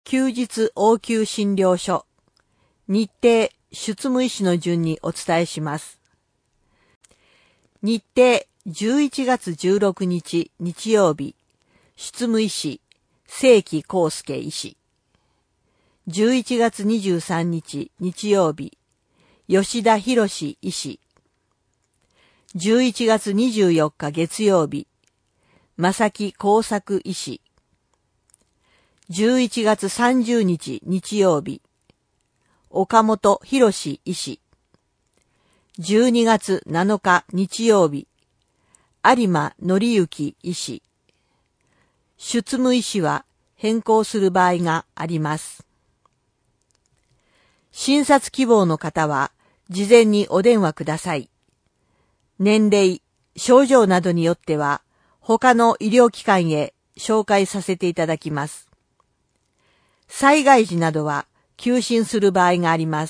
休日応急診療所、日程、出務医師の順にお伝えします。日程、11月16日日曜日、出務医師、清木康介医師。11月23日日曜日、吉田博医師。11月24日月曜日、正木耕作医師。11月30日日曜日、岡本博医師。12月7日日曜日、有馬則之医師。出務医師は変更する場合があります。診察希望の方は事前にお電話ください。年齢、症状などによっては他の医療機関へ紹介させていただきます。災害時などは休診する場合があります。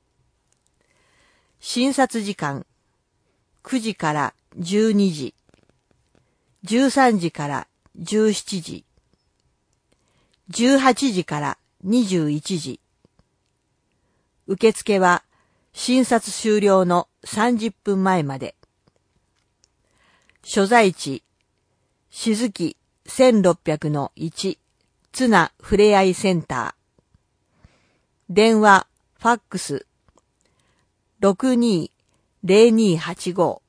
診察時間、9時から12時、13時から17時、18時から21時。受付は診察終了の30分前まで。所在地、静木 1600-1 ツナふれあいセンター。電話、ファックス、62-0285